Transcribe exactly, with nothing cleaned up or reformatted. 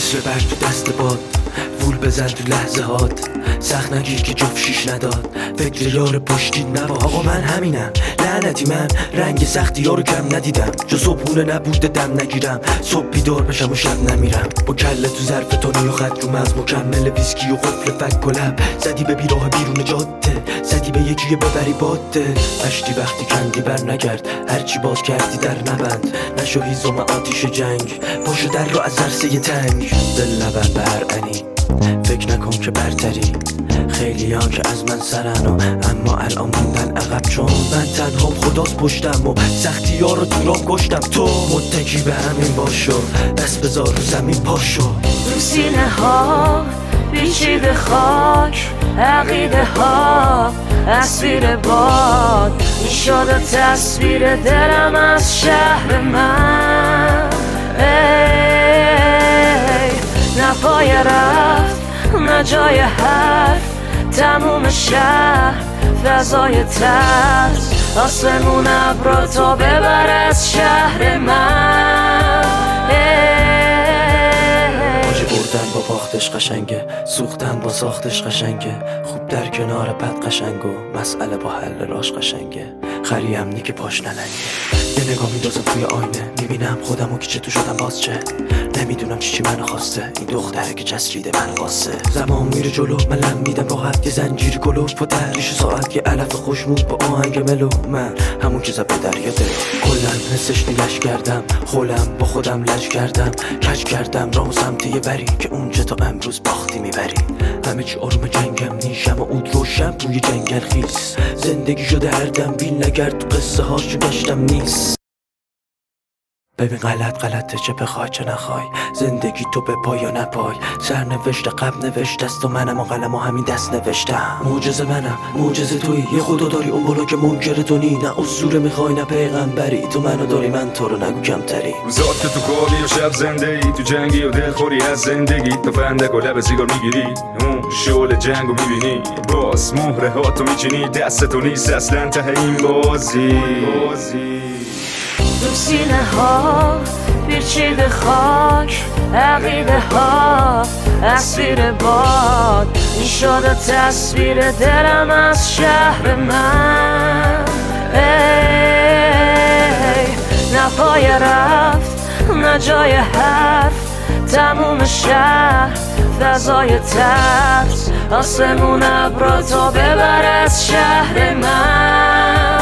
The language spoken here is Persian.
عطر بر تو دست باد، وول بزن تو لحظه هات، سخت نگیر که جفت شیش نداد، فکر یار پشتی نبا. آقا من همینم لعنتی، من رنگ سختی ها رو کم ندیدم، جو صبحونه نبوده دم نگیرم، صبح بیدار بشم و شب نمیرم، با کله تو ظرف تونی و خط رو مغز، مکمل ویسکی و قفل فک و لب، زدی به بیراه بیرون جاده، زدی به یکی ببری باده، اشتی وقتی کندی بر نگرد، هرچی باز کردی در نبند، نشو هیزم آتیش جنگ، پاشو در رو از عرصه تنگ، دل نبند بر انی، فکر نکن که برتری، خیلی ها که از من سرن و اما الان موندن عقب، چون من تنهام خداست پشتم و سختی ها رو دورام کشتم، تو متکی به همین باشو، دست بذار رو زمین پاشو. تو سینه ها پیچیده خاک، عقیده ها اسیر باد، این شده تصویر دلم از شهر من. ای نه پای رفت نه جای حرف، تموم شهر فضای ترس، آسمون ابرا تا ببر از شهر من. باجه بردن با باختش قشنگه، سوختن با ساختش قشنگه، خوب در کنار بد قشنگ و مسئله با حل راش قشنگه، خریم نی که پاش نلنگه. یه نگاه میدازم توی آینه، میبینم خودم و که چه تو شدم باز چه، نمیدونم چی چی منو خواسته، این دختره که چسبیده منو واسه. زمان میره جلو من لم میدم راحت، یه زنجیر گلوف با تهریش ساعت، یه علف خوشمود با آهنگ ملو، من همون که زد به دریا دل، کلن حسش نیلش کردم، خولم با خودم لج کردم، کج کردم راهو سمت یه بری که اونجا تا امروز باختی میبری، همه چی آروم جنگم نیشم و اود روشم روی جنگل خیس، زندگی شده هر دم بیل نگرد تو قصه هاشو گشتم نیست. ببین غلط غلطه، چه بخوای چه نخوای، زندگی تو به پای یا نپای، سرنوشت قبل نوشت است و منم و قلم و همین دست نوشتم، معجزه منم معجزه تویی، یه خدا داری اون بالا که منکر تو نی، نه اسطوره میخوای نه پیغمبری، تو منو داری من تو رو نگو کمتری. روزات که تو خوابی و شب زنده ای، تو جنگی و دلخوری از زندگی، تو فندک و لب سیگار میگیری، اون شعل جنگو میبینی، باز مهره ها تو میچینی، دست تو نیست اصلا ته این بازی بازی. تو سینه ها پیچیده خاک، عقیده ها اسیر باد، این شده تصویر دلم از شهر من. ای نه پای رفت نه جای حرف، تموم شهر فضای ترس، آسمون ابرا تا ببر از شهر من.